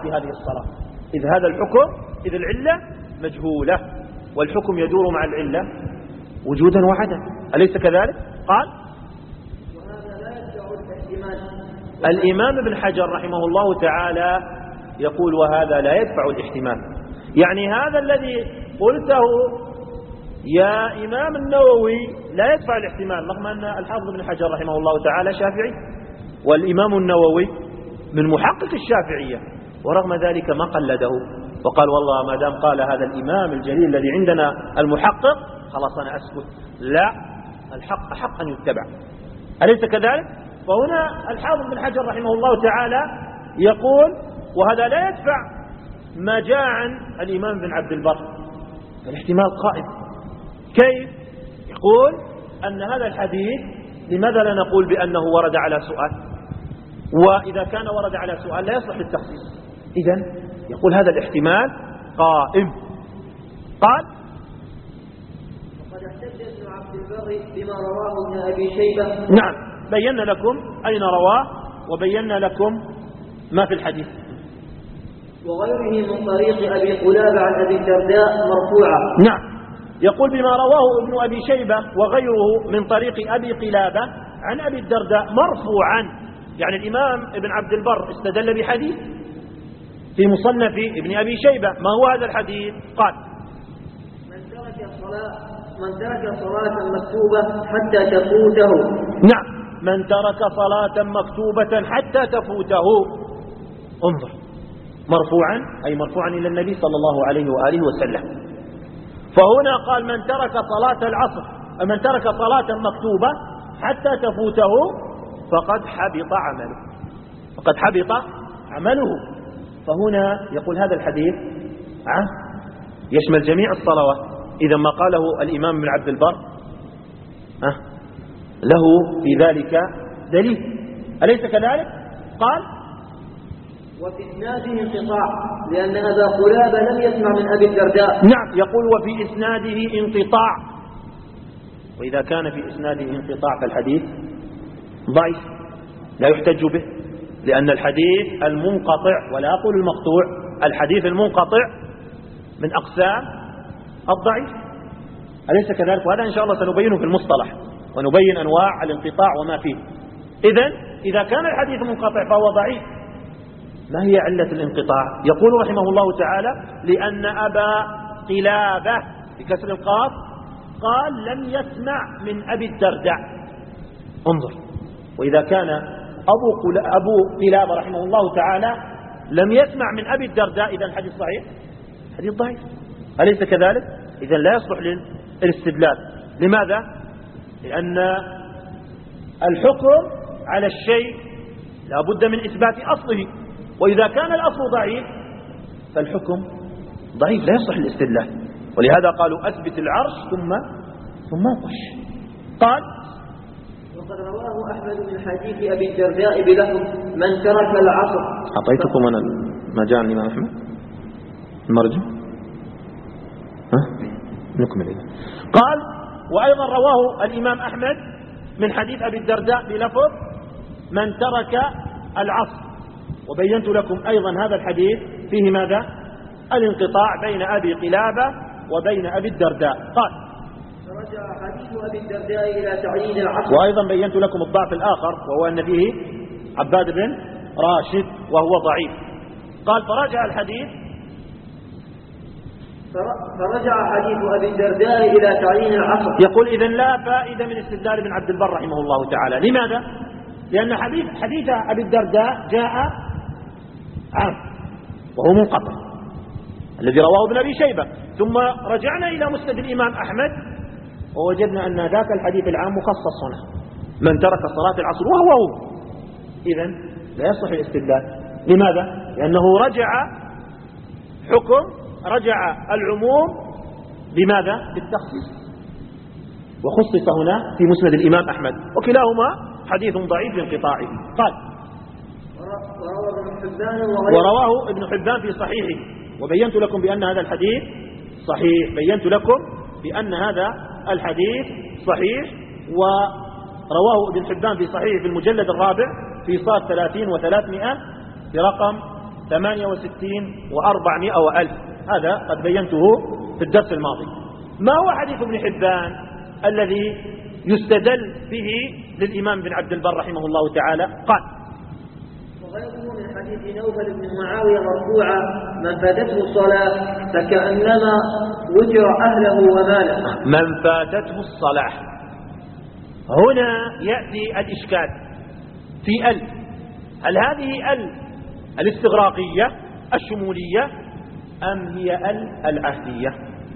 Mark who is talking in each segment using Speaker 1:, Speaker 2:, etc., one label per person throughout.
Speaker 1: في هذه الصلاة، إذ هذا الحكم، إذ العلة مجهولة، والحكم يدور مع العلة وجودا وعدما، أليس كذلك؟ قال
Speaker 2: وهذا لا يدفع الاحتمال.
Speaker 1: الإمام ابن حجر رحمه الله تعالى يقول وهذا لا يدفع الاحتمال، يعني هذا الذي قلته يا إمام النووي لا يدفع الاحتمال، رغم أن الحافظ ابن حجر رحمه الله تعالى شافعي، والإمام النووي من محقق الشافعية، ورغم ذلك ما قلده وقال والله ما دام قال هذا الإمام الجليل الذي عندنا المحقق خلاص أنا أسكت. لا، الحق أحق أن يتبع، أليس كذلك؟ فهنا الحافظ بن حجر رحمه الله تعالى يقول وهذا لا يدفع ما جاء عن الإمام بن عبد البر، الاحتمال قائم. كيف؟ يقول أن هذا الحديث لماذا لا نقول بأنه ورد على سؤال، وإذا كان ورد على سؤال لا يصلح للتخصيص، إذن يقول هذا الاحتمال قائم. قال
Speaker 2: وقد احتج ابن عبد البر بما رواه ابن أبي شيبة.
Speaker 1: نعم، بينا لكم أين رواه وبينا لكم ما في الحديث.
Speaker 2: وغيره من طريق أبي قلابة عن أبي الدرداء مرفوعة.
Speaker 1: نعم، يقول بما رواه ابن أبي شيبة وغيره من طريق أبي قلابة عن أبي الدرداء مرفوعا، يعني الإمام ابن عبد البر استدل بحديث في مصنف ابن أبي شيبة. ما هو هذا الحديث؟ قال
Speaker 2: من ترك صلاة مكتوبة حتى تفوته.
Speaker 1: نعم، من ترك صلاة مكتوبة حتى تفوته. انظر، مرفوعا أي مرفوعا إلى النبي صلى الله عليه وآله وسلم. فهنا قال من ترك صلاة العصر، من ترك صلاة مكتوبة حتى تفوته فقد حبط عمله، فقد حبط عمله. فهنا يقول هذا الحديث يشمل جميع الصلوات. إذا ما قاله الإمام بن عبد البر له في ذلك دليل، أليس كذلك؟ قال
Speaker 2: وفي إسناده انقطاع لأن أبا قلابة لم يسمع من أبي الدرداء.
Speaker 1: نعم، يقول وفي إسناده انقطاع، وإذا كان في إسناده انقطاع فالحديث ضعيف لا يحتج به، لأن الحديث المنقطع، ولا أقول المقطوع، الحديث المنقطع من أقسام الضعيف، أليس كذلك؟ وهذا إن شاء الله سنبينه في المصطلح ونبين أنواع الانقطاع وما فيه. إذا كان الحديث منقطع فهو ضعيف. ما هي علة الانقطاع؟ يقول رحمه الله تعالى لأن أبا قلابة بكسر القاف قال لم يسمع من أبي الدرداء. انظر، وإذا كان أبو قلابة رحمه الله تعالى لم يسمع من أبي الدرداء إذا الحديث صحيح، حديث ضعيف، أليس كذلك؟ إذا لا يصلح للاستدلال. لماذا؟ لأن الحكم على الشيء لا بد من إثبات أصله، وإذا كان الأصل ضعيف فالحكم ضعيف لا يصلح الاستدلال. ولهذا قالوا أثبت العرش ثم انقش. قال
Speaker 2: وقد رواه أحمد من حديث أبي الدرداء بلفظ من ترك العصر.
Speaker 1: أعطيتكم أنا ما جاء عن الإمام أحمد المرجع، نكمل إذا. قال وأيضا رواه الإمام أحمد من حديث أبي الدرداء بلفظ من ترك العصر، وبينت لكم أيضا هذا الحديث فيه ماذا؟ الانقطاع بين أبي قلابة وبين أبي الدرداء. قال
Speaker 2: فرجع حديث أبي الدرداء إلى تعيين العصر.
Speaker 1: وأيضا بينت لكم الضعف الآخر وهو أن فيه عباد بن راشد وهو ضعيف. قال فرجع
Speaker 2: حديث أبي الدرداء إلى تعيين العصر.
Speaker 1: يقول إذن لا فائدة من استدلال ابن عبد البر رحمه الله تعالى. لماذا؟ لأن حديث أبي الدرداء جاء عام وهو منقطع الذي رواه ابن أبي شيبة، ثم رجعنا إلى مسند الإمام أحمد ووجدنا أن ذاك الحديث العام مخصص هنا من ترك صلاة العصر وهو إذن لا يصح الاستدلال. لماذا؟ لأنه رجع العموم بماذا؟ بالتخصيص، وخصص هنا في مسند الإمام أحمد، وكلاهما حديث ضعيف لانقطاعه. قال ورواه ابن حبان في صحيحه، وبينت لكم بأن هذا الحديث صحيح، بينت لكم بأن هذا الحديث صحيح، ورواه ابن حبان في صحيحه في المجلد الرابع في صاد 30 و300 برقم 68 و400 وألف. هذا قد بينته في الدرس الماضي. ما هو حديث ابن حبان الذي يستدل به للإمام بن عبد البر رحمه الله تعالى؟ قال:
Speaker 2: وغيره من حديث نوفل بن معاوية مرفوعا: من فاتته الصلاة فكأنما وتر أهله وماله.
Speaker 1: من فاتته الصلاة، هنا يأتي الإشكال في هل هذه الاستغراقية الشمولية أم هي العهدية؟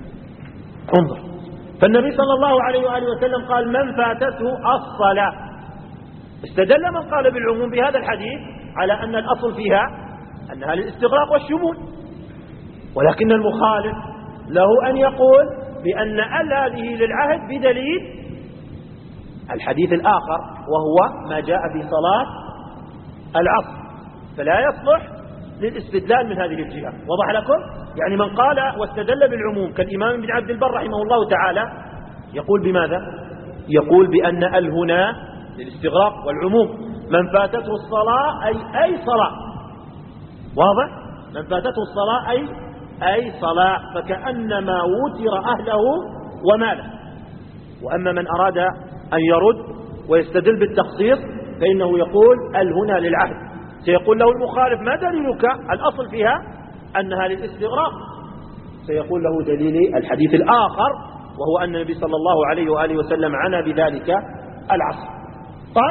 Speaker 1: انظر، فالنبي صلى الله عليه وآله وسلم قال: من فاتته الصلاة. استدل من قال بالعموم بهذا الحديث على أن الأصل فيها أنها للاستغراق والشمول، ولكن المخالف له أن يقول بأن هذه للعهد بدليل الحديث الآخر، وهو ما جاء في صلاة العصر، فلا يصلح للاستدلال من هذه الجهة. وضح لكم؟ يعني من قال واستدل بالعموم كالإمام بن عبد البر رحمه الله تعالى يقول بماذا؟ يقول بأن هنا للاستغراق والعموم. من فاتته الصلاة أي صلاة. واضح؟ من فاتته الصلاة أي صلاة، فكأنما وتر أهله وماله. وأما من أراد أن يرد ويستدل بالتخصيص فإنه يقول هنا للعهد. سيقول له المخالف: ما دليلك؟ الأصل فيها أنها للاستغراق. سيقول له: دليل الحديث الآخر، وهو أن النبي صلى الله عليه وآله وسلم عنى بذلك العصر. قال: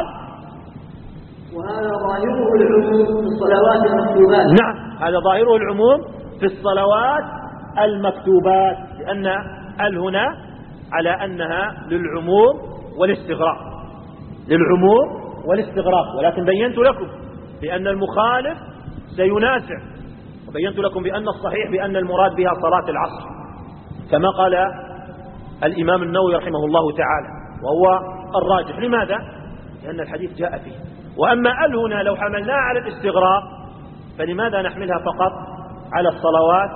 Speaker 2: وهذا ظاهره العموم في الصلوات المكتوبات.
Speaker 1: نعم، هذا ظاهره العموم في الصلوات المكتوبات، لأن هنا على أنها للعموم والاستغراق، للعموم والاستغراق. ولكن بينت لكم بأن المخالف سينازع، وبينت لكم بأن الصحيح بأن المراد بها صلاة العصر كما قال الإمام النووي رحمه الله تعالى، وهو الراجح. لماذا؟ لأن الحديث جاء فيه. وأما هنا لو حملناها على الاستغراق فلماذا نحملها فقط على الصلوات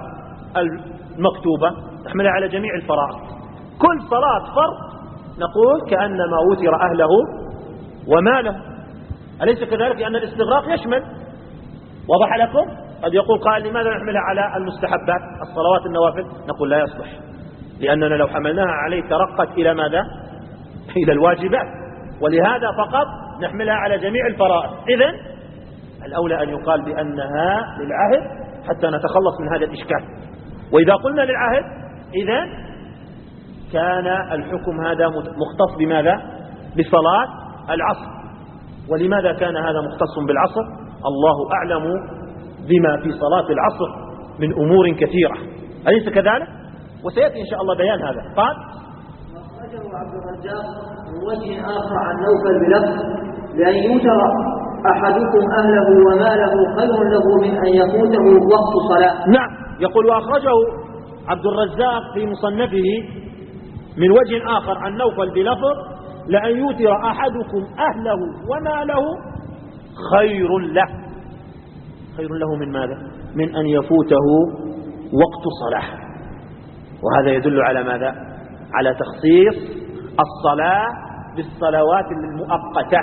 Speaker 1: المكتوبة؟ نحملها على جميع الفرائض. كل صلاة فرض نقول كأنما وتر أهله وماله. أليس كذلك؟ لأن الاستغراق يشمل. وضح لكم؟ قد يقول قائل: لماذا نحملها على المستحبات الصلوات النوافل؟ نقول: لا يصلح، لأننا لو حملناها عليه ترقت إلى ماذا؟ إلى الواجبات، ولهذا فقط نحملها على جميع الفرائض. إذن الأولى أن يقال بأنها للعهد حتى نتخلص من هذا الإشكال. وإذا قلنا للعهد إذن كان الحكم هذا مختص بماذا؟ بصلاة العصر. ولماذا كان هذا مختص بالعصر؟ الله أعلم بما في صلاة العصر من أمور كثيرة، أليس كذلك؟ وسيأتي إن شاء الله بيان هذا. قال:
Speaker 2: وأخرجه عبد الرزاق من وجه آخر عن نوفل بلفظ: لأن يوتر أحدكم أهله وماله خير له من أن يفوته وقت صلاة.
Speaker 1: نعم، يقول: وأخرجه عبد الرزاق في مصنفه من وجه آخر عن نوفل بلفظ: لأن يوتر أحدكم أهله وماله خير له. خير له من ماذا؟ من أن يفوته وقت صلاة. وهذا يدل على ماذا؟ على تخصيص الصلاة بالصلوات المؤقتة،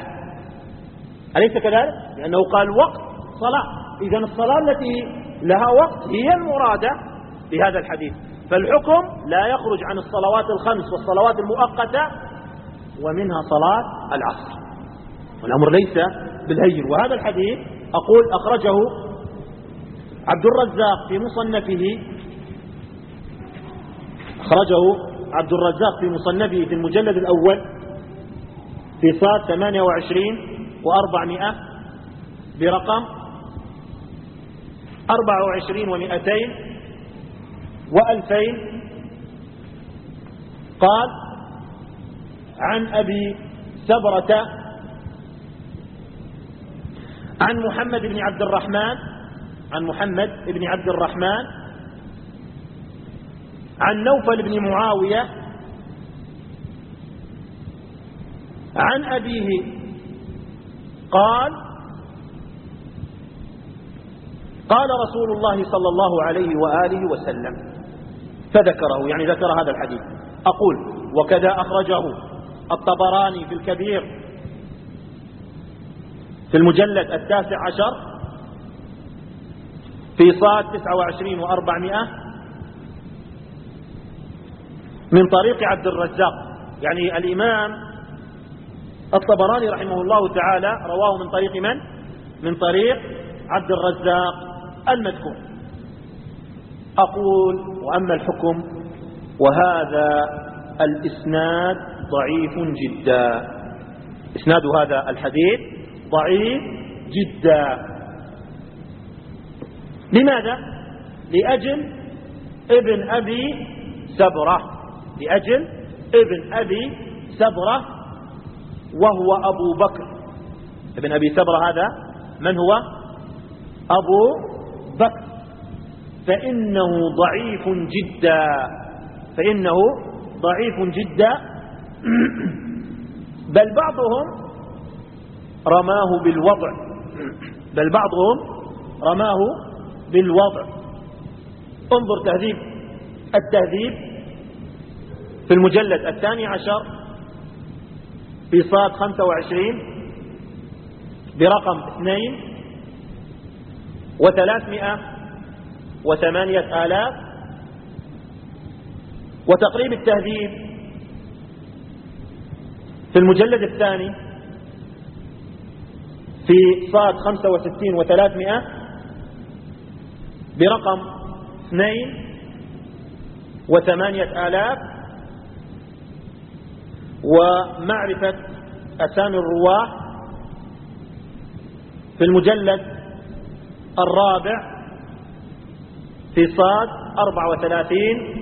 Speaker 1: أليس كذلك؟ لأنه قال وقت صلاة. إذن الصلاة التي لها وقت هي المرادة بهذا الحديث. فالحكم لا يخرج عن الصلوات الخمس والصلوات المؤقتة، ومنها صلاة العصر. والأمر ليس بالهين. وهذا الحديث أقول أخرجه عبد الرزاق في مصنفه، أخرجه عبد الرزاق في مصنفه في المجلد الأول في صاد 28 و400 برقم 24 و200 و2000. قال: عن أبي سبرة عن محمد بن عبد الرحمن، عن محمد بن عبد الرحمن عن نوفل بن معاوية عن أبيه قال: قال رسول الله صلى الله عليه وآله وسلم، فذكره، يعني ذكر هذا الحديث. أقول: وكذا أخرجه الطبراني في الكبير في المجلد 19 في صاد 29 و400 من طريق عبد الرزاق. يعني الإمام الطبراني رحمه الله تعالى رواه من طريق من؟ من طريق عبد الرزاق المذكور. أقول وأما الحكم وهذا الإسناد ضعيف جدا. إسناد هذا الحديث ضعيف جدا. لماذا؟ لأجل ابن أبي سبرة، لأجل ابن أبي سبرة وهو أبو بكر. ابن أبي سبرة هذا من هو؟ أبو بكر، فإنه ضعيف جدا، فإنه ضعيف جدا. بل بعضهم رماه بالوضع، بل بعضهم رماه بالوضع. انظر تهذيب التهذيب في المجلد 12 في صاد 25 برقم 2 و308 آلاف، وتقريب التهذيب في المجلد الثاني في صاد 65 و300 برقم 2 و8 آلاف، ومعرفة أسامي الرواة في المجلد الرابع في صاد 34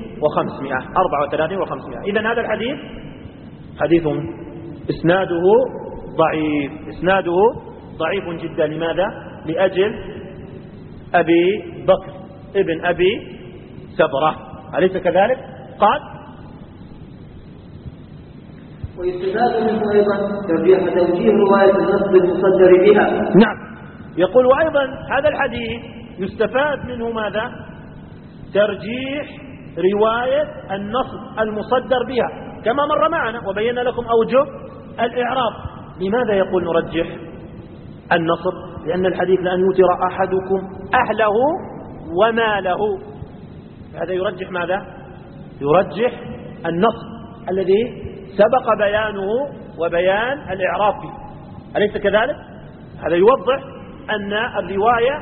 Speaker 1: و500. إذن هذا الحديث حديث إسناده ضعيف، إسناده ضعيف جدا. لماذا؟ لأجل أبي بكر ابن أبي سبرة، أليس كذلك؟ قال
Speaker 2: ويستفاد منه أيضا ترجيح توجيه رواية النص المصدر بها.
Speaker 1: نعم، يقول وأيضا هذا الحديث يستفاد منه ماذا؟ ترجيح رواية النص المصدر بها كما مر معنا وبينا لكم أوجه الإعراب. لماذا يقول نرجح النصر؟ لأن الحديث لأن يوتر أحدكم أهله وماله، هذا يرجح ماذا؟ يرجح النصر الذي سبق بيانه وبيان الإعراب به، أليس كذلك؟ هذا يوضح أن الرواية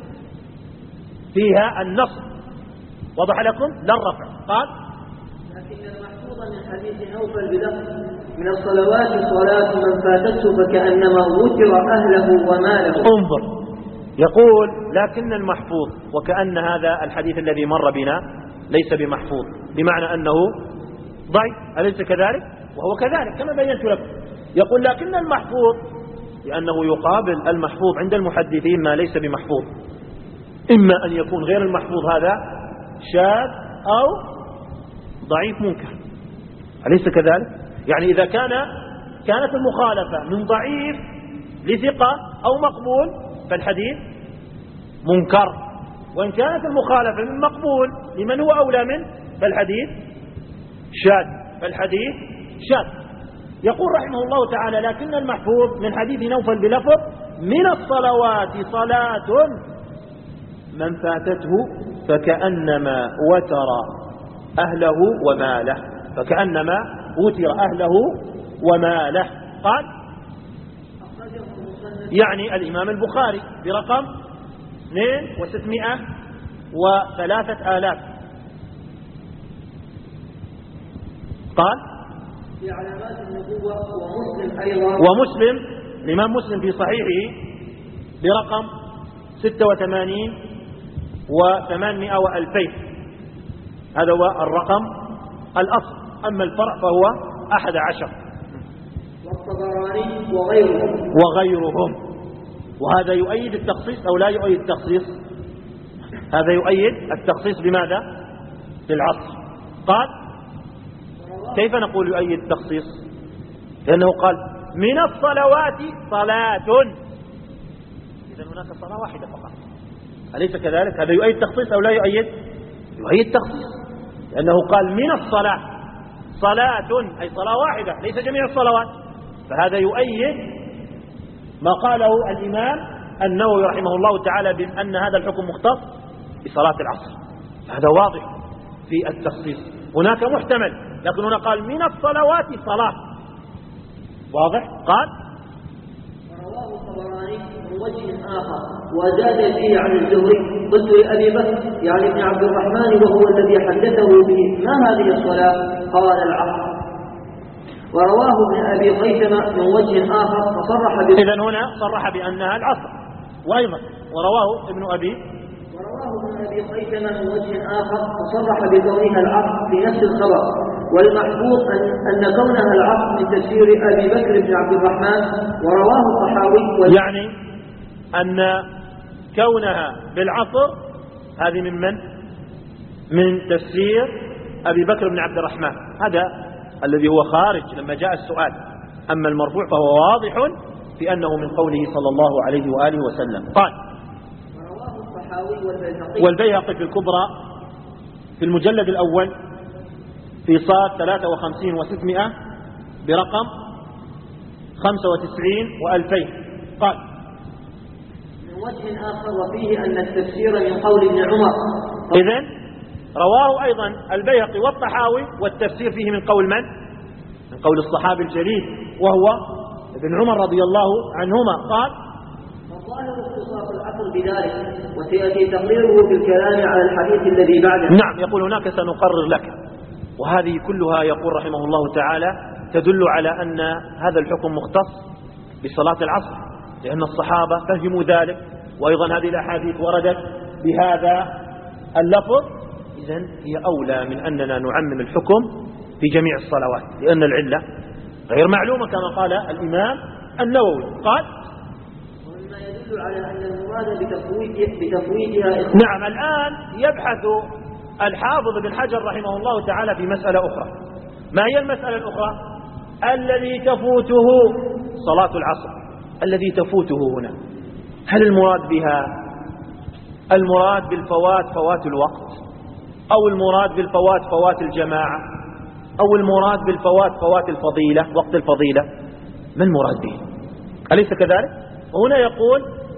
Speaker 1: فيها النصر. وضح لكم؟ لا الرفع. قال
Speaker 2: لكن المحفوظ من حديث نوفل بلفظ من الصلوات صلاة من فاتته فكأنما وتر أهله وماله.
Speaker 1: انظر، يقول لكن المحفوظ، وكأن هذا الحديث الذي مر بنا ليس بمحفوظ، بمعنى أنه ضعيف، أليس كذلك؟ وهو كذلك كما بينت لكم. يقول لكن المحفوظ لأنه يقابل المحفوظ عند المحدثين ما ليس بمحفوظ، إما أن يكون غير المحفوظ هذا شاذ أو ضعيف منكر، أليس كذلك؟ يعني إذا كانت المخالفة من ضعيف لثقة أو مقبول فالحديث منكر، وإن كانت المخالفة من مقبول لمن هو أولى منه فالحديث شاذ، فالحديث شاذ. يقول رحمه الله تعالى لكن المحفوظ من حديث نوفل بلفظ من الصلوات صلاة من فاتته فكأنما وتر أهله وماله، فكأنما وتر أهله وماله. قال يعني الإمام البخاري برقم 2603 قال
Speaker 2: في علامات النبوة. ومسلم أيضا،
Speaker 1: ومسلم الإمام مسلم في صحيحه برقم 86 و800 و2000، هذا هو الرقم الأصل، أما الفرع فهو 11.
Speaker 2: والطبراني
Speaker 1: وغيرهم. وهذا يؤيد التخصيص أو لا يؤيد التخصيص؟ هذا يؤيد التخصيص. بماذا؟ بالعصر. قال كيف نقول يؤيد التخصيص؟ لأنه قال من الصلوات صلاة، إذن هناك صلاة واحدة فقط، أليس كذلك؟ هذا يؤيد التخصيص أو لا يؤيد؟ يؤيد التخصيص، لأنه قال من الصلاة صلاة أي صلاة واحدة ليس جميع الصلوات، فهذا يؤيد ما قاله الإمام النووي رحمه الله تعالى بأن هذا الحكم مختص بصلاة العصر. هذا واضح في التخصيص. هناك محتمل، لكن هنا قال من الصلوات صلاة. واضح؟ قال
Speaker 2: ورواه الطبراني من وجه آخر وزاد فيه عن الزهري قلت لأبي بكر يعني ابن عبد الرحمن وهو الذي حدثه به ما هذه الصلاة؟ قال العصر. ورواه ابن أبي خيثمة من وجه آخر فصرح
Speaker 1: إذن هنا صرح بأنها العصر. وأيضا ورواه ابن أبي
Speaker 2: خيثمة من وجه آخر فصرح بكونها العصر في نفس الخبر. والمحفوظ أن كونها العصر من تفسير أبي بكر بن عبد الرحمن. ورواه الطحاوي
Speaker 1: يعني أن كونها بالعصر هذه من تفسير أبي بكر بن عبد الرحمن. هذا الذي هو خارج لما جاء السؤال. أما المرفوع فهو واضح في أنه من قوله صلى الله عليه وآله وسلم. قال والبيهقي في الكبرى في المجلد الأول في صاد 53 و600 برقم 95 و2000 قال
Speaker 2: من وجه آخر وفيه أن التفسير من قول ابن عمر.
Speaker 1: إذن رواه أيضا البيهقي والطحاوي والتفسير فيه من قول من؟ من قول الصحابي الجليل وهو ابن عمر رضي الله عنهما. قال
Speaker 2: والظاهر اختصاص العقل بذلك وسيأتي تقريره في الكلام على الحديث الذي بعده.
Speaker 1: نعم، يقول هناك سنقرر لك. وهذه كلها يقول رحمه الله تعالى تدل على أن هذا الحكم مختص بصلاة العصر، لأن الصحابة فهموا ذلك، وأيضا هذه الأحاديث وردت بهذا اللفظ. إذن هي أولى من أننا نعمم الحكم في جميع الصلوات، لأن العلة غير معلومة كما قال الإمام النووي. قال
Speaker 2: ومما يدل على أن المراد بتفويتها
Speaker 1: نعم. الآن يبحث الحافظ بن حجر رحمه الله تعالى في مسألة أخرى. ما هي المسألة الأخرى؟ الذي تفوته صلاة العصر، الذي تفوته هنا هل المراد بها المراد بالفوات فوات الوقت، أو المراد بالفوات فوات الجماعة، أو المراد بالفوات فوات الفضيلة وقت الفضيلة؟ ما المراد به؟ أليس كذلك؟ وهنا يقول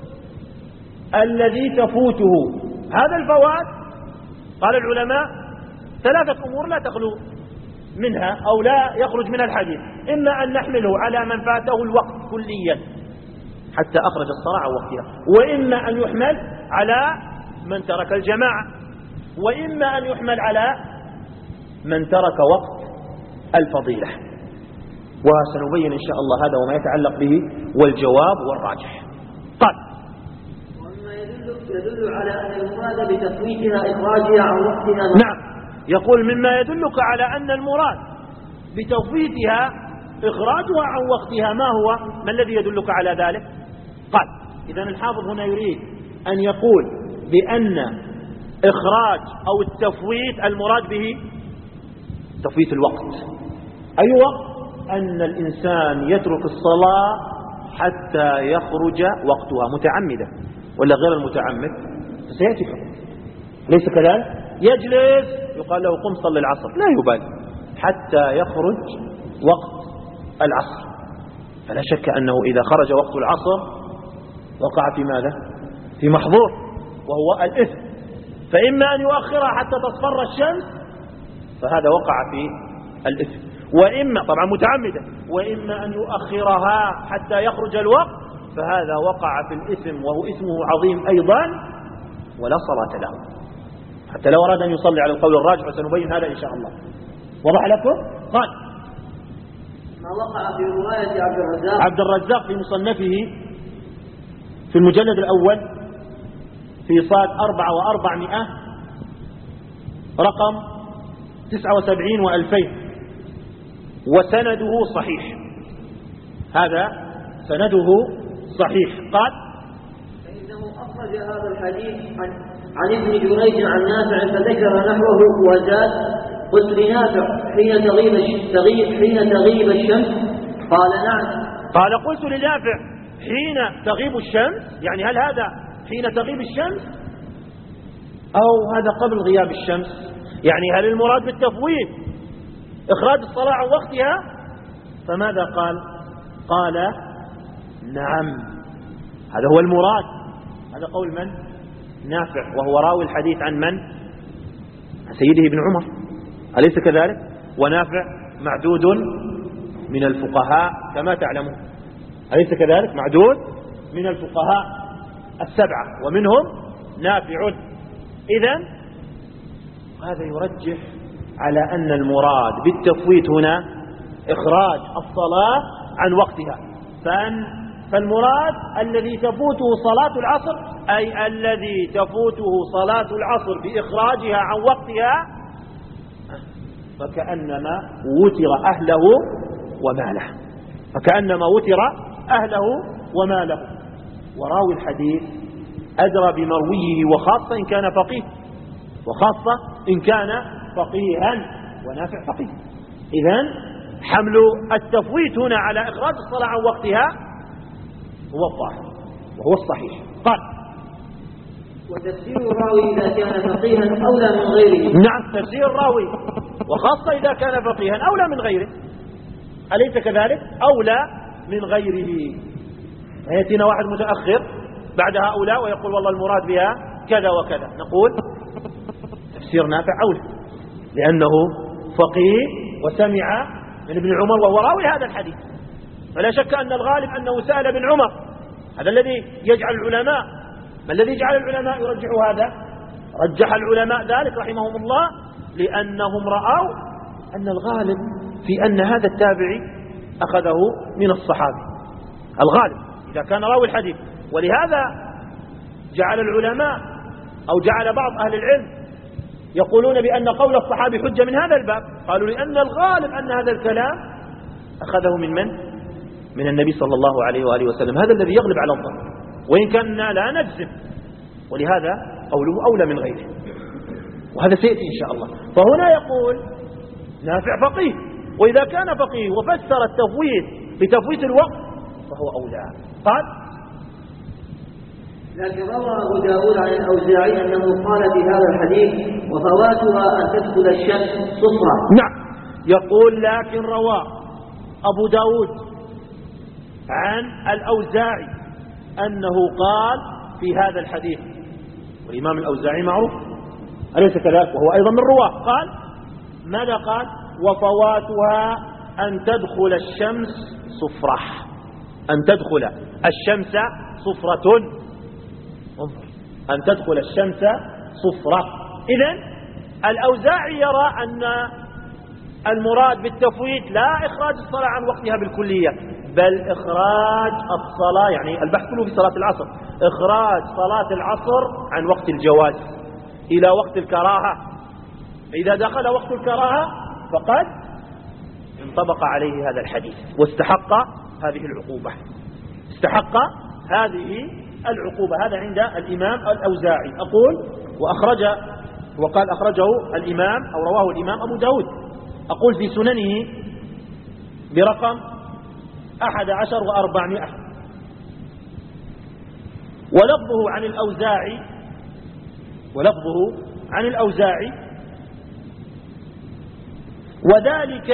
Speaker 1: الذي تفوته هذا الفوات. قال العلماء ثلاثة أمور لا تخلو منها أو لا يخرج من الحديث. إما أن نحمله على من فاته الوقت كليا حتى أخرج الصلاة عن وقتها، وإما أن يحمل على من ترك الجماعة، وإما أن يحمل على من ترك وقت الفضيلة. وسنبين إن شاء الله هذا وما يتعلق به والجواب والراجح. قال
Speaker 2: ومما يدل على أن المراد بتفويتها إخراجها عن وقتها.
Speaker 1: نعم، يقول مما يدلك على أن المراد بتفويتها إخراجها عن وقتها ما هو؟ ما الذي يدلك على ذلك؟ قال إذن الحافظ هنا يريد أن يقول بأن إخراج أو التفويت المراد به تفويت الوقت. أي وقت؟ أن الإنسان يترك الصلاة حتى يخرج وقتها متعمدا، ولا غير المتعمد سيأتي حكم. ليس كذلك؟ يجلس يقال له قم صل العصر، لا يبالي حتى يخرج وقت العصر. فلا شك أنه إذا خرج وقت العصر وقع في ماذا؟ في محظور وهو الإثم. فإما أن يؤخرها حتى تصفر الشمس فهذا وقع في الإثم، وإما طبعا متعمدا، وإما أن يؤخرها حتى يخرج الوقت فهذا وقع في الإثم وهو إثمه عظيم أيضا ولا صلاة له حتى لو أراد أن يصلي على القول الراجح، وسنبين هذا إن شاء الله. وضح لكم؟ قال
Speaker 2: ما وقع في رواية
Speaker 1: عبد الرزاق في مصنفه في المجلد الأول في صاد 400 رقم 79 و2000 وسنده صحيح. هذا سنده صحيح. قال
Speaker 2: فإنه أخرج هذا الحديث عن ابن جريج عن نافع فذكر نحوه وزاد قلت لنافع حين تغيب الشمس قال نعم.
Speaker 1: قال قلت لنافع حين تغيب الشمس، يعني هل هذا حين تغيب الشمس أو هذا قبل غياب الشمس؟ يعني هل المراد بالتفويت إخراج الصلاة عن وقتها؟ فماذا قال؟ قال نعم، هذا هو المراد. هذا قول من؟ نافع وهو راوي الحديث عن من؟ عن سيده ابن عمر، أليس كذلك؟ ونافع معدود من الفقهاء كما تعلمون، أليس كذلك؟ معدود من الفقهاء السبعة ومنهم نافع. إذن هذا يرجح على أن المراد بالتفويت هنا إخراج الصلاة عن وقتها، فالمراد الذي تفوته صلاة العصر أي الذي تفوته صلاة العصر بإخراجها عن وقتها فكأنما وتر أهله وماله، فكأنما وتر أهله وماله. وراوي الحديث أدرى بمرويه وخاصة إن كان فقيه، وخاصة إن كان فقيها، ونافع فقيه. إذن حمل التفويت هنا على إخراج الصلاة عن وقتها هو الظاهر وهو الصحيح. قال
Speaker 2: وتفسير الراوي إذا كان فقيها أولى من غيره.
Speaker 1: نعم، تفسير الراوي وخاصة إذا كان فقيها أولى من غيره، أليس كذلك؟ أولى من غيره. يأتينا واحد متأخر بعد هؤلاء ويقول والله المراد بها كذا وكذا، نقول تفسير نافع أولى لأنه فقيه وسمع من ابن عمر وهو راوي هذا الحديث، فلا شك أن الغالب أنه سأل ابن عمر. هذا الذي يجعل العلماء، ما الذي جعل العلماء يرجحوا هذا؟ رجح العلماء ذلك رحمهم الله لأنهم رأوا أن الغالب في أن هذا التابعي أخذه من الصحابي، الغالب إذا كان راوي الحديث. ولهذا جعل العلماء أو جعل بعض أهل العلم يقولون بأن قول الصحابي حجة من هذا الباب، قالوا لأن الغالب أن هذا الكلام أخذه من من؟ من النبي صلى الله عليه وآله وسلم، هذا الذي يغلب على الظن وإن كنا لا نجزم، ولهذا قوله أولى من غيره، وهذا سيأتي إن شاء الله. فهنا يقول نافع فقيه، وإذا كان فقيه وفسر التفويت بتفويت الوقت فهو أولى. قال
Speaker 2: لكن روى أبو داود عن الأوزاعي أنه قال في هذا الحديث وفواتها أن تدخل الشمس صفرا.
Speaker 1: نعم، يقول لكن روى أبو داود عن الأوزاعي أنه قال في هذا الحديث، والإمام الأوزاعي معروف أليس كذلك؟ وهو أيضا من الرواة. قال ماذا قال؟ وفواتها أن تدخل الشمس صفرة، أن تدخل الشمس صفرة، انظر، أن تدخل الشمس صفرة. إذن الأوزاعي يرى أن المراد بالتفويت لا إخراج الصلاة عن وقتها بالكلية، بل إخراج الصلاة، يعني البحث كله في صلاة العصر، إخراج صلاة العصر عن وقت الجواز إلى وقت الكراهة. إذا دخل وقت الكراهة فقد انطبق عليه هذا الحديث واستحق هذه العقوبة، استحق هذه العقوبة. هذا عند الإمام الأوزاعي. أقول وقال أخرجه الإمام أو رواه الإمام أبو داود، أقول في سننه برقم 11 و400. ولفظه عن الأوزاعي وذلك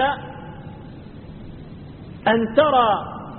Speaker 1: أن ترى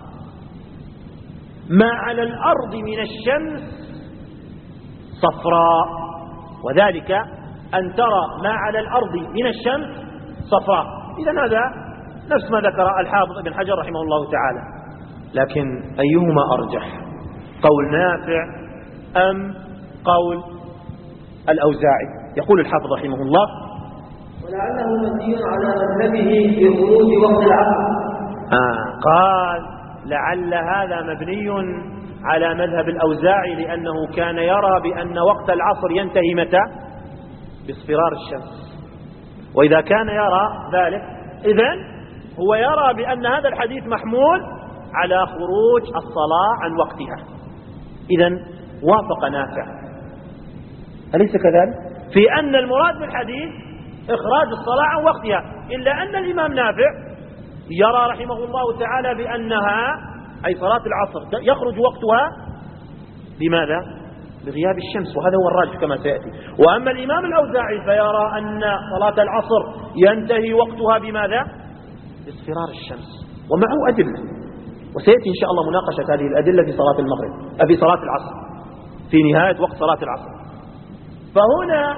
Speaker 1: ما على الأرض من الشمس صفراء، وذلك أن ترى ما على الأرض من الشمس صفراء. إذن هذا نفس ما ذكر الحافظ ابن حجر رحمه الله تعالى. لكن أيهما أرجح، قول نافع أم قول الأوزاعي؟ يقول الحافظ رحمه الله
Speaker 2: ولعله مبني على مذهبه في خروج وقت العصر.
Speaker 1: قال لعل هذا مبني على مذهب الأوزاعي لأنه كان يرى بأن وقت العصر ينتهي متى؟ باصفرار الشمس. وإذا كان يرى ذلك إذن هو يرى بأن هذا الحديث محمول على خروج الصلاة عن وقتها. إذن وافق نافع، أليس كذلك؟ في أن المراد بالحديث إخراج الصلاة عن وقتها، إلا أن الإمام نافع يرى رحمه الله تعالى بأنها أي صلاة العصر يخرج وقتها بماذا؟ بغياب الشمس، وهذا هو الراجح كما سيأتي. وأما الإمام الأوزاعي فيرى أن صلاة العصر ينتهي وقتها بماذا؟ باصفرار الشمس، ومعه أدلة، وسيأتي إن شاء الله مناقشة هذه الأدلة في صلاة المغرب، في صلاة العصر، في نهاية وقت صلاة العصر. فهنا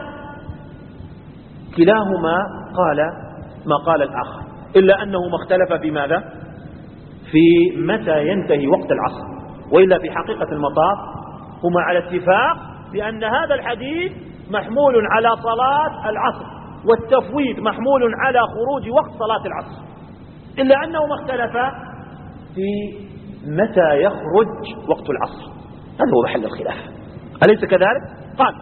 Speaker 1: كلاهما قال ما قال الآخر، إلا أنهما اختلف في ماذا؟ في متى ينتهي وقت العصر، وإلا في حقيقة المطاف هما على اتفاق بأن هذا الحديث محمول على صلاة العصر، والتفويت محمول على خروج وقت صلاة العصر، إلا أنهما اختلفا في متى يخرج وقت العصر. هذا هو محل الخلاف، أليس كذلك؟ قال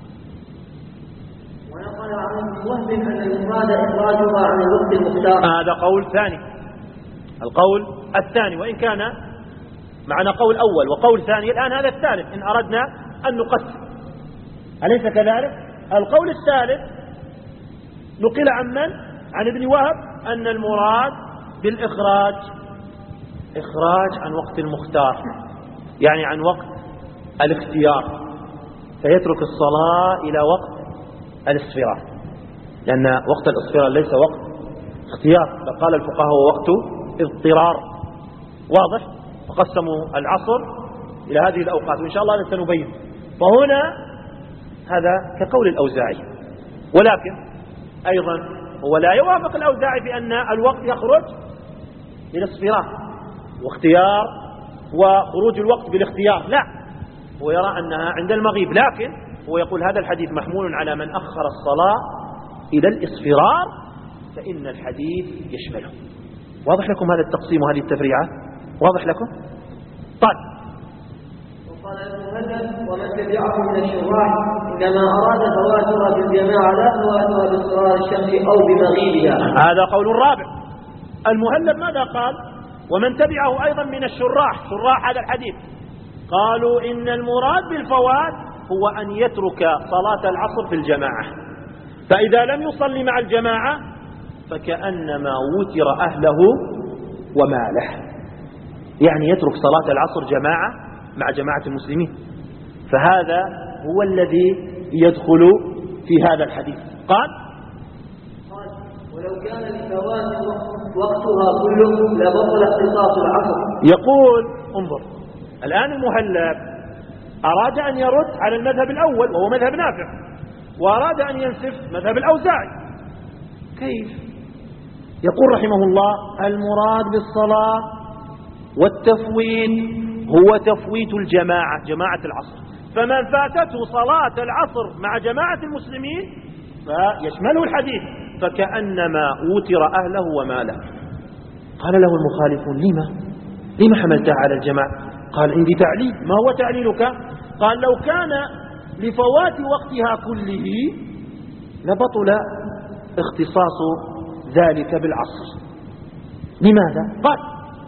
Speaker 2: ونقل عن ابن وهب أن المراد إخراجها عن الوقت المختار.
Speaker 1: هذا قول ثاني، القول الثاني، وإن كان معنا قول أول وقول ثاني، الآن هذا الثالث إن أردنا أن نقسم، أليس كذلك؟ القول الثالث نقل عن من؟ عن ابن وهب أن المراد بالإخراج إخراج عن وقت المختار، يعني عن وقت الاختيار، فيترك الصلاة إلى وقت الاصفرار، لأن وقت الاصفرار ليس وقت اختيار، بل قال الفقهاء هو وقت اضطرار. واضح؟ فقسموا العصر إلى هذه الأوقات، وإن شاء الله سنبين. فهنا هذا كقول الأوزاعي، ولكن أيضا هو لا يوافق الأوزاعي بأن الوقت يخرج بالاصفرار واختيار وخروج الوقت بالاختيار، لا، هو يرى أنها عند المغيب، لكن هو يقول هذا الحديث محمول على من أخر الصلاة إلى الإصفرار فإن الحديث يشمله. واضح لكم هذا التقسيم وهذه التفريعات؟ واضح لكم؟ طيب.
Speaker 2: وقال المهلب ومن تبعه من الشراح إنما أراد فواتها بالجماعة لا فواتها باصفرار الشمس أو بمغيبها.
Speaker 1: هذا قول الرابع. المهلب ماذا قال؟ ومن تبعه أيضا من الشراح، شراح هذا الحديث، قالوا إن المراد بالفوات هو أن يترك صلاة العصر في الجماعة، فإذا لم يصلي مع الجماعة فكأنما وتر أهله وماله، يعني يترك صلاة العصر جماعة مع جماعة المسلمين، فهذا هو الذي يدخل في هذا الحديث. قال
Speaker 2: ولو كان الفوات وقتها كله لبطل اختصاص العصر.
Speaker 1: يقول انظر الآن المهلب أراد أن يرد على المذهب الأول وهو مذهب نافع، وأراد أن ينسف مذهب الأوزاعي. كيف؟ يقول رحمه الله المراد بالصلاة والتفويت هو تفويت الجماعة، جماعة العصر، فمن فاتته صلاة العصر مع جماعة المسلمين فيشمله الحديث فكأنما وتر أهله وماله. قال له المخالفون لما حملتها على الجماعة؟ قال عندي تعليل. ما هو تعليلك؟ قال لو كان لفوات وقتها كله لبطل اختصاص ذلك بالعصر. لماذا؟ قال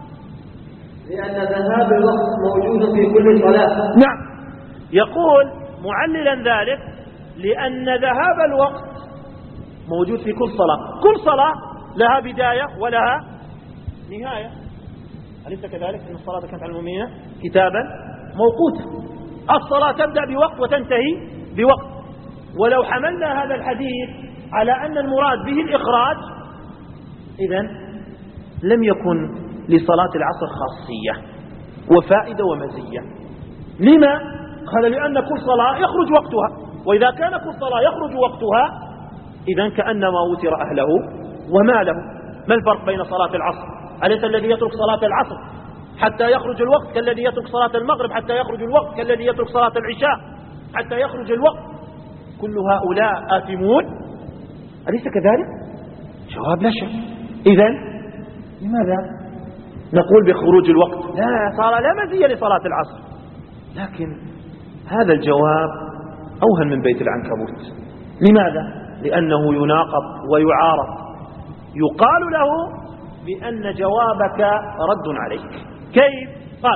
Speaker 2: لأن ذهاب الوقت موجود في كل صلاة.
Speaker 1: نعم، يقول معللا ذلك لأن ذهاب الوقت موجود في كل صلاة، كل صلاة لها بداية ولها نهاية، أليس كذلك؟ إن الصلاة كانت على المؤمنين كتابا موقوتا، الصلاة تبدأ بوقت وتنتهي بوقت. ولو حملنا هذا الحديث على أن المراد به الإخراج إذن لم يكن لصلاة العصر خاصية وفائدة ومزية. لما؟ قال لأن كل صلاة يخرج وقتها، وإذا كان كل صلاة يخرج وقتها إذن كأنما وتر أهله وماله. ما الفرق بين صلاة العصر؟ أليس الذي يترك صلاة العصر حتى يخرج الوقت كالذي يترك صلاة المغرب حتى يخرج الوقت، كالذي يترك صلاة العشاء حتى يخرج الوقت؟ كل هؤلاء آثمون، أليس كذلك؟ جواب لا شك. إذن لماذا نقول بخروج الوقت؟ لا، صار لا مزية لصلاة العصر. لكن هذا الجواب أوهن من بيت العنكبوت. لماذا؟ لأنه يناقض ويعارض. يقال له بأن جوابك رد عليك. كيف؟ قال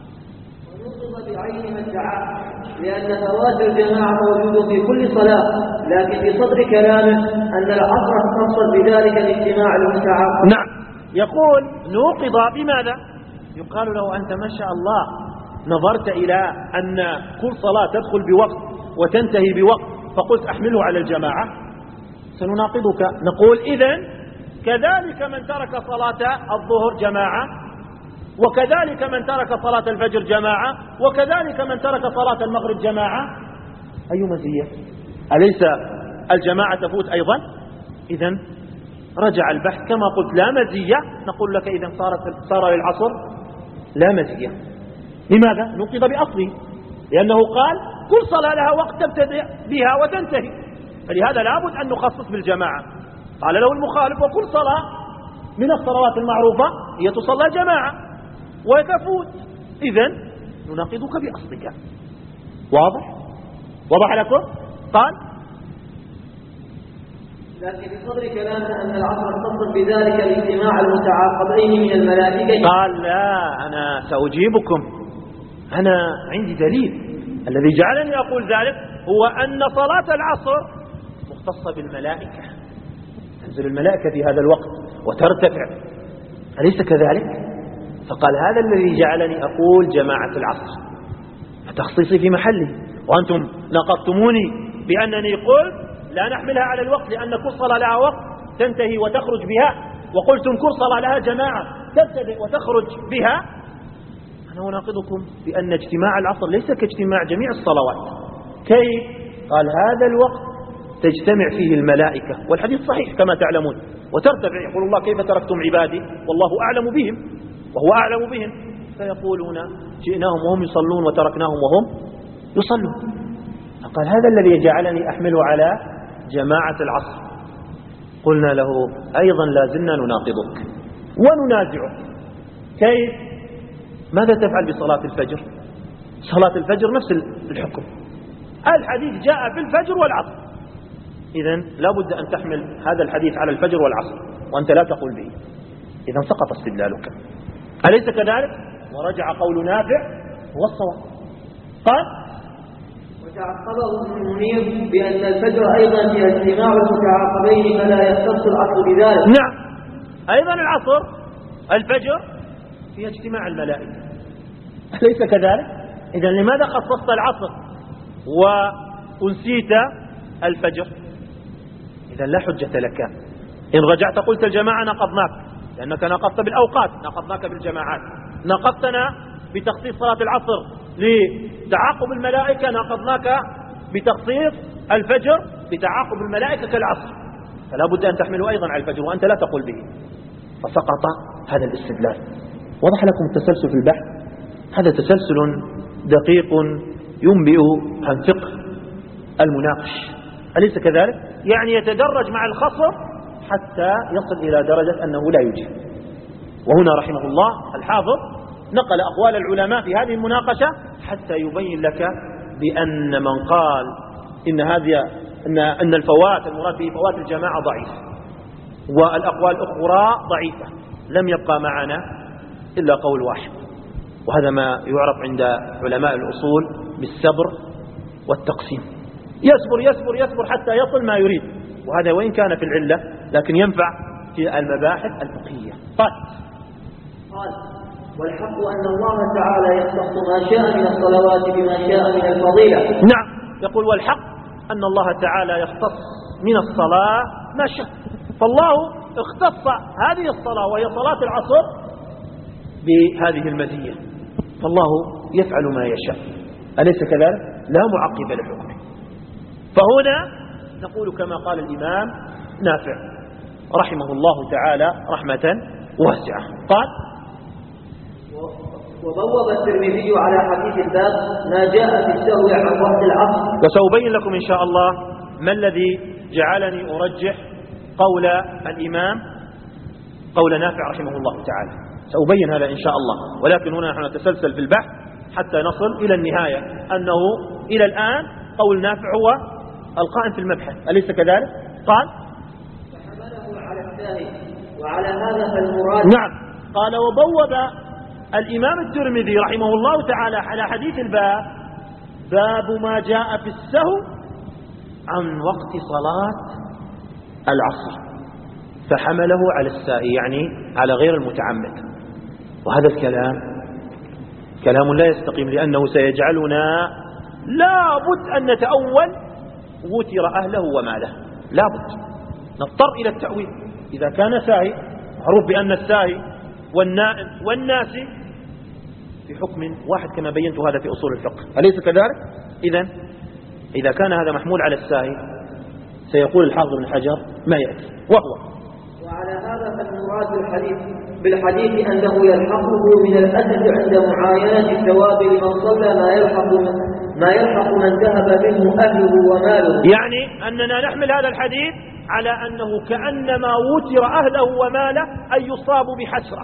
Speaker 2: ونصب بعين من دعا لأن فوات الجماعة موجود في كل صلاة، لكن في صدر كلامه أن العصر اختص بذلك الاجتماع المستعار.
Speaker 1: نعم، يقول نوقض بماذا؟ يقال له أنت ما شاء الله نظرت إلى أن كل صلاة تدخل بوقت وتنتهي بوقت فقلت أحمله على الجماعة. سنناقضك، نقول إذن كذلك من ترك صلاة الظهر جماعة، وكذلك من ترك صلاة الفجر جماعة، وكذلك من ترك صلاة المغرب جماعة. أي مزية؟ أليس الجماعة تفوت أيضا؟ إذن رجع البحث كما قلت لا مزية، نقول لك إذن صار للعصر لا مزية. لماذا؟ نقض بأصله، لأنه قال كل صلاة لها وقت تبتدئ بها وتنتهي، فلهذا لابد أن نخصص بالجماعة. قال له المخالف وكل صلاة من الصلوات المعروفة هي تصلى جماعة وتفوت، إذن نناقضك بأصلك. واضح لكم؟ قال
Speaker 2: لكن بصدر كلامنا أن العصر اختص بذلك الاجتماع المتعاقبين من الملائكة.
Speaker 1: قال لا، أنا سأجيبكم، أنا عندي دليل. الذي جعلني أقول ذلك هو أن صلاة العصر مختصة بالملائكة، تنزل الملائكة في هذا الوقت وترتفع، أليس كذلك؟ فقال هذا الذي جعلني أقول جماعة العصر، فتخصيصي في محلي، وأنتم نقضتموني بأنني قلت لا نحملها على الوقت لأن كل صلاة لها وقت تنتهي وتخرج بها، وقلتم كل صلاة لها جماعة تبتدئ وتخرج بها. أنا أناقضكم بأن اجتماع العصر ليس كاجتماع جميع الصلوات. كيف؟ قال هذا الوقت تجتمع فيه الملائكة، والحديث صحيح كما تعلمون، وترتفع. يقول الله كيف تركتم عبادي والله أعلم بهم وهو أعلم بهم، فيقولون جئناهم وهم يصلون وتركناهم وهم يصلون. فقال هذا الذي جعلني أحمله على جماعة العصر. قلنا له أيضا لازلنا نناقضك وننازعك. كيف؟ ماذا تفعل بصلاة الفجر؟ صلاة الفجر نفس الحكم، الحديث جاء في الفجر والعصر، إذن لا بد أن تحمل هذا الحديث على الفجر والعصر وأنت لا تقول به، إذن سقط استدلالك، أليس كذلك؟ ورجع قول نافع هو الصواب. قال
Speaker 2: وتعقبه ابن منير بأن الفجر أيضا فيها اجتماع المتعاقبين فلا يختص العصر بذلك.
Speaker 1: نعم، أيضا العصر الفجر فيها اجتماع الملائكة، أليس كذلك؟ إذن لماذا خصصت العصر وأنسيت الفجر؟ إذن لا حجة لك. إن رجعت قلت الجماعة نقضناك، لأنك نقضت بالأوقات، نقضناك بالجماعات. نقضتنا بتخصيص صلاة العصر لتعاقب الملائكة، نقضناك بتخصيص الفجر بتعاقب الملائكة كالعصر، فلا بد أن تحمله أيضا على الفجر وأنت لا تقول به، فسقط هذا الاستدلال. وضح لكم التسلسل في البحث، هذا تسلسل دقيق ينبئ عن فقه المناقش، أليس كذلك؟ يعني يتدرج مع الخصم حتى يصل إلى درجة أنه لا يجيب. وهنا رحمه الله الحافظ نقل أقوال العلماء في هذه المناقشة حتى يبين لك بأن من قال إن الفوات المراد به فوات الجماعة ضعيف، والأقوال الأخرى ضعيفة، لم يبقى معنا إلا قول واحد، وهذا ما يعرف عند علماء الأصول بالصبر والتقسيم، يصبر حتى يصل ما يريد، وهذا وإن كان في العلة لكن ينفع في المباحث الفقهية. قال
Speaker 2: والحق أن الله تعالى يختص ما شاء من الصلوات بما شاء من الفضيلة.
Speaker 1: نعم، يقول والحق أن الله تعالى يختص من الصلاة ما شاء، فالله اختص هذه الصلاة وهي صلاة العصر بهذه المزية، فالله يفعل ما يشاء، أليس كذلك؟ لا معقب لحكمه. فهنا نقول كما قال الإمام نافع رحمه الله تعالى رحمة واسعة. قال
Speaker 2: وبوب الترمذي على حديث الباب ما جاء في السهو عن وقت العصر.
Speaker 1: وسأبين لكم إن شاء الله ما الذي جعلني أرجح قول الإمام قول نافع رحمه الله تعالى، سأبين هذا إن شاء الله، ولكن هنا نحن نتسلسل في البحث حتى نصل إلى النهاية، أنه إلى الآن قول نافع هو القائم في المبحث، أليس كذلك؟ قال
Speaker 2: فحمله على الثاني وعلى هذا فالمراد.
Speaker 1: نعم، قال وبوب الإمام الترمذي رحمه الله تعالى على حديث الباب باب ما جاء في السهو عن وقت صلاة العصر، فحمله على الساهي يعني على غير المتعمد. وهذا الكلام كلام لا يستقيم، لأنه سيجعلنا لابد أن نتأول وتر أهله وماله، لابد نضطر إلى التأويل. إذا كان ساهي معروف بأن الساهي والنائم والناسي في حكم واحد كما بينت هذا في أصول الفقه، أليس كذلك؟ إذن إذا كان هذا محمول على الساهي سيقول الحافظ بن حجر ما يأتي،
Speaker 2: وعلى هذا فالمراد بالحديث أنه يلحقه من الأسف عند معاينة الثواب لمن صلى ما يلحق من ذهب منه أهله وماله.
Speaker 1: يعني أننا نحمل هذا الحديث على أنه كأنما وتر أهله وماله أن يصاب بحسرة.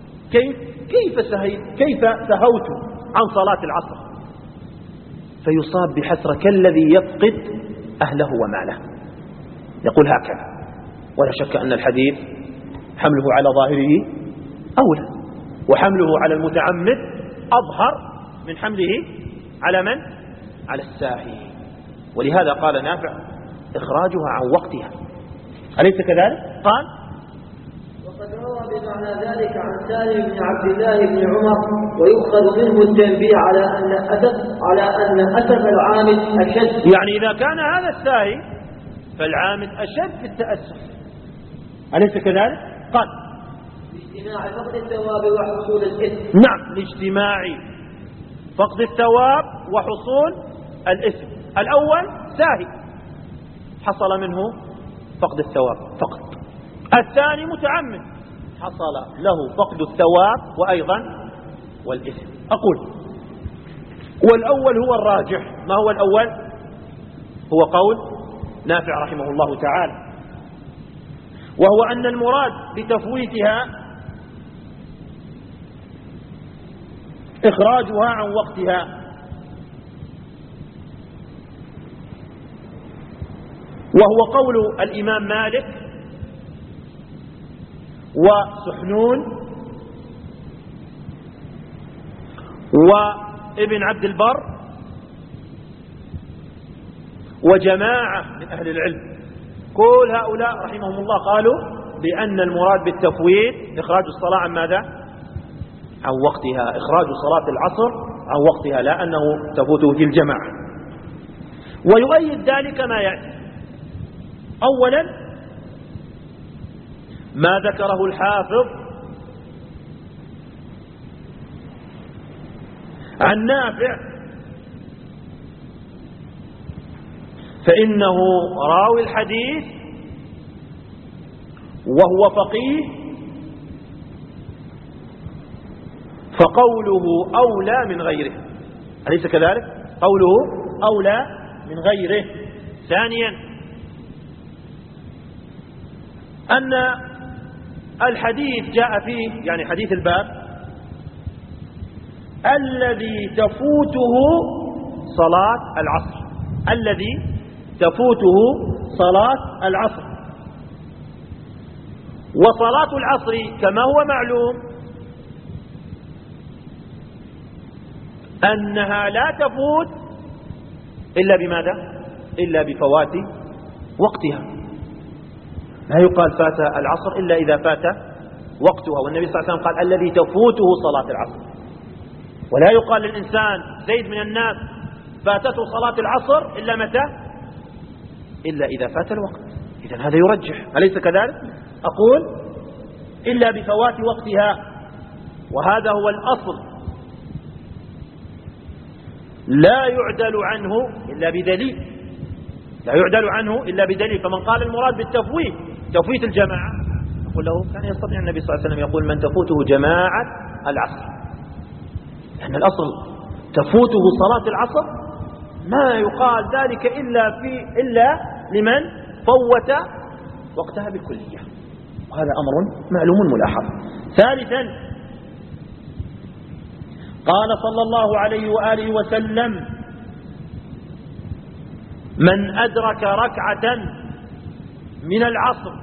Speaker 1: كيف سهوت عن صلاة العصر فيصاب بحسرة كالذي يفقد أهله وماله. يقول هكذا. ولا شك أن الحديث حمله على ظاهره أولى، وحمله على المتعمد أظهر من حمله على من؟ على الساهي. ولهذا قال نافع إخراجها عن وقتها، أليس كذلك؟ قال
Speaker 2: وقد روى بمعنى ذلك عن سالم بن عبد الله بن عمر، ويؤخذ منه التنبيه على أن أسف العامد أشد.
Speaker 1: يعني إذا كان هذا الساهي فالعامد أشد في التأسف، أليس كذلك؟ قال
Speaker 2: لاجتماع فقد الثواب وحصول الإثم.
Speaker 1: نعم، لاجتماع فقد الثواب وحصول الإثم. الأول ساهي حصل منه فقد الثواب فقط، الثاني متعمد حصل له فقد الثواب وأيضا والإثم. أقول والأول هو الراجح. ما هو الأول؟ هو قول نافع رحمه الله تعالى، وهو أن المراد بتفويتها إخراجها عن وقتها، وهو قول الإمام مالك وسحنون وابن عبد البر وجماعة من أهل العلم. كل هؤلاء رحمهم الله قالوا بأن المراد بالتفويت إخراج الصلاة عن ماذا؟ عن وقتها، إخراج صلاة العصر عن وقتها، لا أنه تفوته في الجماعة. ويؤيد ذلك ما يأتي. أولا ما ذكره الحافظ عن نافع، فإنه راوي الحديث وهو فقيه، فقوله أولى من غيره، أليس كذلك؟ قوله أولى من غيره. ثانيا أن الحديث جاء فيه، يعني حديث الباب، الذي تفوته صلاة العصر، الذي تفوته صلاة العصر. وصلاة العصر كما هو معلوم أنها لا تفوت إلا بماذا؟ إلا بفوات وقتها. لا يقال فات العصر إلا إذا فات وقتها، والنبي صلى الله عليه وسلم قال الذي تفوته صلاة العصر. ولا يقال للإنسان زيد من الناس فاتته صلاة العصر إلا متى؟ إلا إذا فات الوقت. إذن هذا يرجح، أليس كذلك؟ أقول إلا بفوات وقتها، وهذا هو الأصل، لا يعدل عنه إلا بدليل، لا يعدل عنه إلا بدليل. فمن قال المراد بالتفويت تفويت الجماعة، أقول له كان يستطيع النبي صلى الله عليه وسلم يقول من تفوته جماعة العصر، لأن الأصل تفوته صلاة العصر، ما يقال ذلك إلا لمن فوت وقتها بالكلية، وهذا أمر معلوم ملاحظ. ثالثا قال صلى الله عليه وآله وسلم من أدرك ركعة من العصر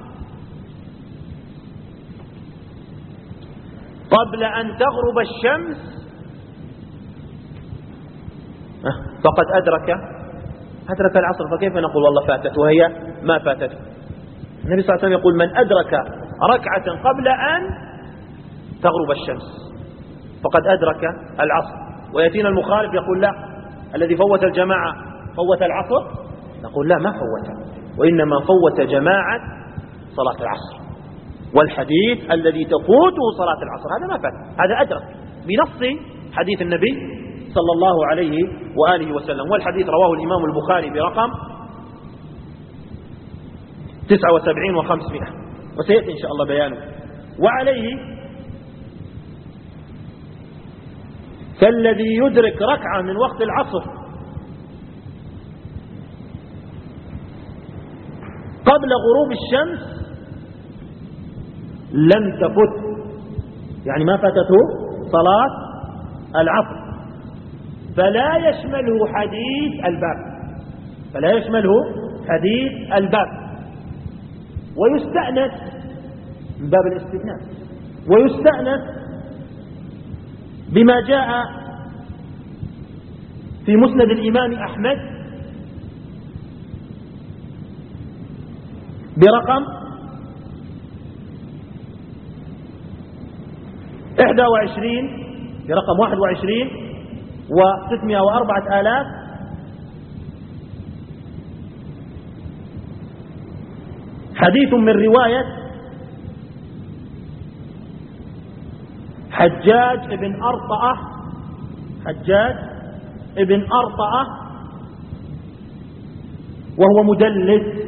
Speaker 1: قبل أن تغرب الشمس فقد أدرك العصر. فكيف نقول والله فاتت وهي ما فاتت؟ النبي صلى الله عليه وسلم يقول من أدرك ركعة قبل أن تغرب الشمس فقد أدرك العصر. ويأتينا المخالف يقول لا، الذي فوت الجماعة فوت العصر، نقول لا، ما فوت، وإنما فوت جماعة صلاة العصر. والحديث الذي تفوته صلاة العصر هذا ما فات، هذا أدرك بنص حديث النبي صلى الله عليه وآله وسلم. والحديث رواه الإمام البخاري برقم 79 و500، وسيأتي إن شاء الله بيانه. وعليه فالذي يدرك ركعة من وقت العصر قبل غروب الشمس لم تفت، يعني ما فاتته صلاة العصر، فلا يشمله حديث الباب، ويستأنس من باب الاستئناس، ويستأنس بما جاء في مسند الإمام أحمد برقم 21 و604,000 حديث من رواية حجاج ابن أرطأة وهو مدلس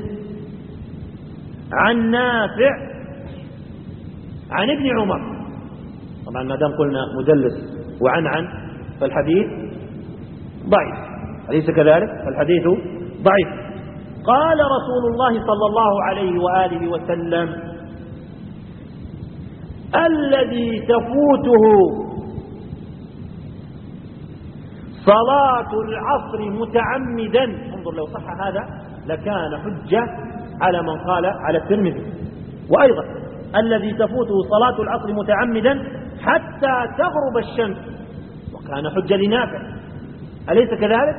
Speaker 1: عن نافع عن ابن عمر. طبعا ما دام قلنا مدلس وعن فالحديث ضعيف، أليس كذلك؟ فالحديث ضعيف. قال رسول الله صلى الله عليه وآله وسلم: الذي تفوته صلاة العصر متعمدا، انظر لو صح هذا لكان حجة على من قال على الترمذي. وأيضا الذي تفوته صلاة العصر متعمدا حتى تغرب الشمس، وكان حجة لنافع، أليس كذلك؟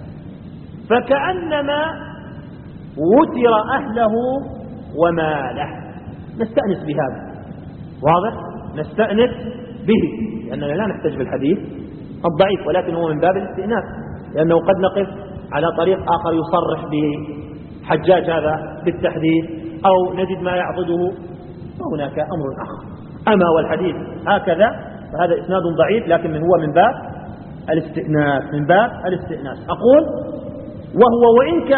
Speaker 1: فكأنما وتر أهله وماله. نستأنس بهذا، واضح؟ نستأنس به، لأننا لا نحتاج بالحديث الضعيف، ولكن هو من باب الاستئناس، لأنه قد نقف على طريق آخر يصرح بحجاج هذا بالتحديث، أو نجد ما يعضده، فهناك أمر آخر. أما والحديث هكذا فهذا إسناد ضعيف، لكن هو من باب الاستئناس. أقول وهو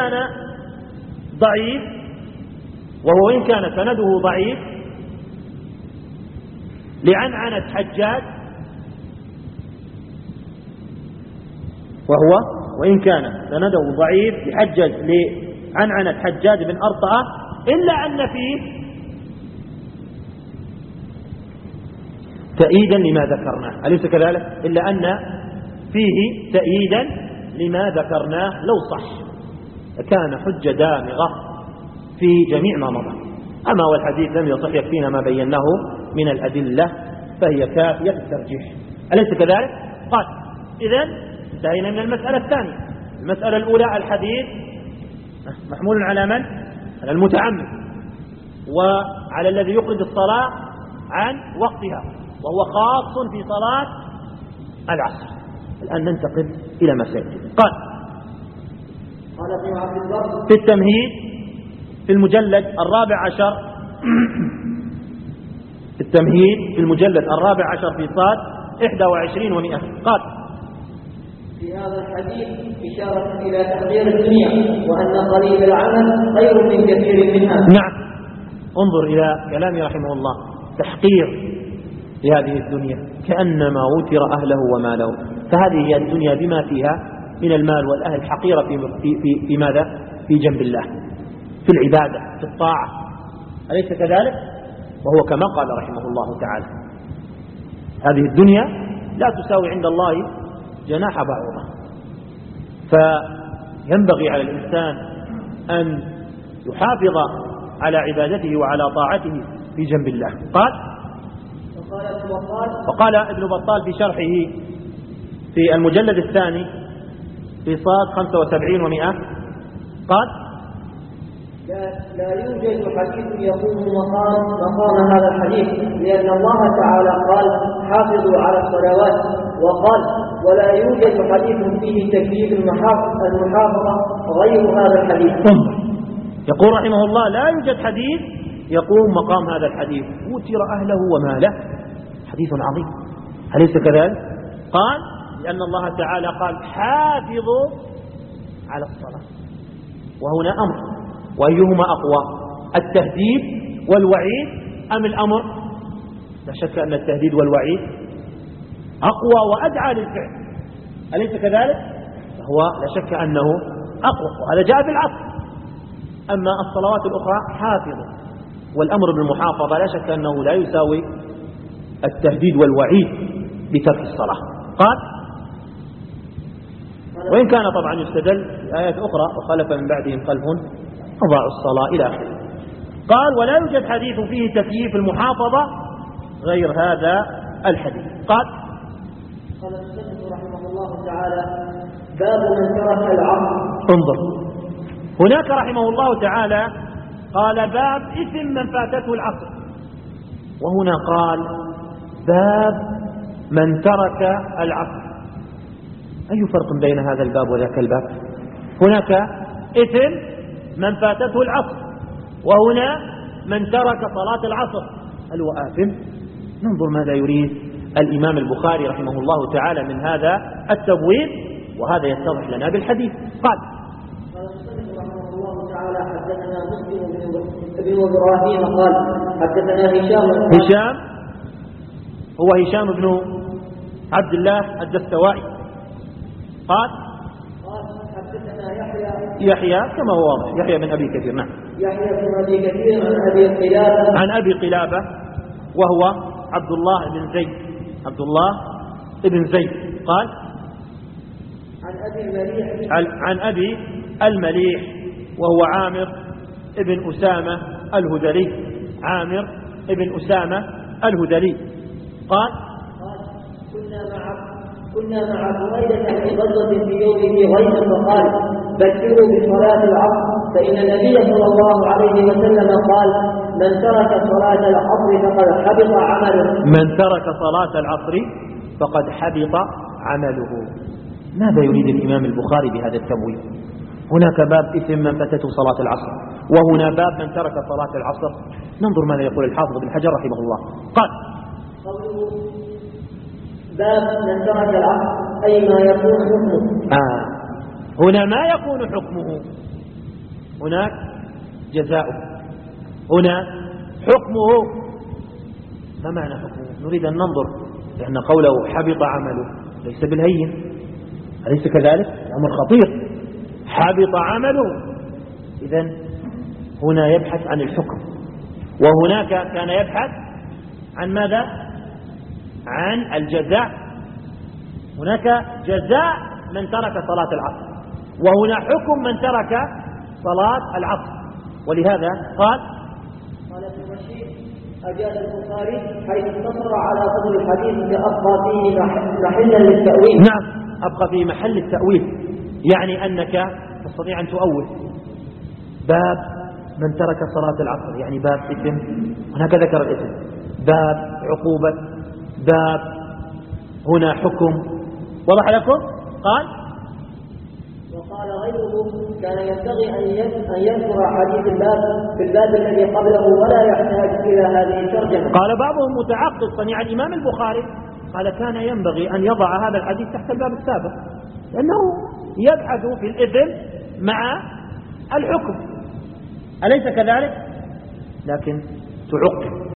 Speaker 1: وإن كان سنده ضعيف لعنعنة حجاج، لعنعنة حجاج بن أرطأة، إلا أن فيه تأييدا لما ذكرناه، أليس كذلك؟ إلا أن فيه تأييدا لما ذكرناه، لو صح كان حجة دامغة في جميع ما مضى. أما والحديث لم يصح، يكفينا ما بيناه من الأدلة، فهي كافية الترجيح، أليس كذلك؟ قال: إذن انتهينا من المسألة الثانية. المسألة الأولى الحديث محمول على من؟ على المتعمد، وعلى الذي يخرج الصلاة عن وقتها، وهو خاص في صلاة العصر. الآن ننتقل إلى ما سيأتي. قال في التمهيد في المجلد 14 في صاد 21 و100. قال:
Speaker 2: في هذا الحديث إشارة إلى تحقير الدنيا، وأن قليل العمل خير من كثير منها.
Speaker 1: نعم، انظر إلى كلام رحمه الله، تحقير لهذه الدنيا، كأنما وتر أهله وماله. فهذه هي الدنيا بما فيها من المال والأهل حقيرة في ماذا؟ في جنب الله، في العبادة، في الطاعة، أليس كذلك؟ وهو كما قال رحمه الله تعالى: هذه الدنيا لا تساوي عند الله جناح بعوضة. فينبغي على الإنسان أن يحافظ على عبادته وعلى طاعته في جنب الله. وقال ابن بطال في شرحه في المجلد الثاني في صاد 75 و100، قال:
Speaker 2: لا يوجد حديث يقوم مقام هذا الحديث، لأن الله تعالى قال: حافظوا على الصلوات، وقال: ولا يوجد حديث فيه تكليف المحافظة غير هذا الحديث.
Speaker 1: يقول رحمه الله: لا يوجد حديث يقوم مقام هذا الحديث، وتر أهله وماله، حديث عظيم، أليس كذلك؟ قال: لأن الله تعالى قال حافظوا على الصلاة، وهنا أمر، وأيهما أقوى، التهديد والوعيد أم الأمر؟ لا شك أن التهديد والوعيد أقوى وأدعى للفعل، أليس كذلك؟ فهو لا شك أنه أقوى، وهذا جاء بالعصر. أما الصلوات الأخرى حافظوا، والأمر بالمحافظة لا شك أنه لا يساوي التهديد والوعيد بترك الصلاة. قال وإن كان طبعا يستدل بآيات أخرى وخلف من بعدهم خلف أضاعوا الصلاة إلى آخره. قال ولا يوجد حديث فيه تكييف المحافظة غير هذا الحديث. قال
Speaker 2: المصنف رحمه الله تعالى باب من ترك العصر.
Speaker 1: انظر هناك رحمه الله تعالى قال باب إثم من فاتته العصر، وهنا قال باب من ترك العصر. أي فرق بين هذا الباب وذاك الباب؟ هناك إثم من فاتته العصر، وهنا من ترك صلاة العصر. هل هو آثم؟ ننظر ماذا يريد الإمام البخاري رحمه الله تعالى من هذا التبويب، وهذا يتضح لنا بالحديث. قال
Speaker 2: المصنف رحمه الله تعالى حدثنا مسلم بن إبراهيم قال حدثنا هشام
Speaker 1: هو هشام بن عبد الله الدستوائي قال
Speaker 2: حدثنا
Speaker 1: يحيى كما هو واضح، يحيى بن أبي كثير. نعم،
Speaker 2: يحيى بن أبي كثير عن أبي قلابة
Speaker 1: وهو عبد الله بن زيد قال عن أبي المليح وهو عامر ابن أسامة الهذلي قال
Speaker 2: كنا مع بريدة في غزوة في يومه غيث فقال بشروا بصلاة العصر فإن النبي صلى الله عليه وسلم قال من ترك صلاة العصر فقد حبط
Speaker 1: عمله. ماذا يريد الإمام البخاري بهذا التبويب؟ هناك باب إثم من فاتته صلاة العصر، وهنا باب من ترك صلاة العصر. ننظر ماذا يقول الحافظ بن حجر رحمه الله. قال
Speaker 2: باب من ترك العصر أي ما يكون حكمه.
Speaker 1: هنا ما يكون حكمه، هناك جزاؤه، هنا حكمه. ما معنى حكمه؟ نريد أن ننظر، لأن قوله حبط عمله ليس بالهين، أليس كذلك؟ أمر خطير، حبط عمله. إذن هنا يبحث عن الحكم، وهناك كان يبحث عن ماذا؟ عن الجزاء. هناك جزاء من ترك صلاة العصر، وهنا حكم من ترك صلاة العصر. ولهذا قال
Speaker 2: ابن رشيد أجاز البخاري حيث اقتصر على صدر الحديث فأبقى فيه محلا للتأويل.
Speaker 1: نعم، أبقى فيه محل التأويل، يعني أنك تستطيع أن تؤول باب من ترك صلاة العصر، يعني باب إثم، هناك ذكر الإثم، باب عقوبة، باب هنا حكم. وضح لكم؟ قال
Speaker 2: وقال غيره كان ينبغي أن يذكر حديث الباب في الباب الذي قبله ولا يحتاج إلى هذه الترجمة.
Speaker 1: قال بعضهم متعقد صنيع الإمام البخاري، قال كان ينبغي أن يضع هذا الحديث تحت الباب السابق، لأنه يبحث في الإثم مع الحكم، أليس كذلك؟ لكن تعقد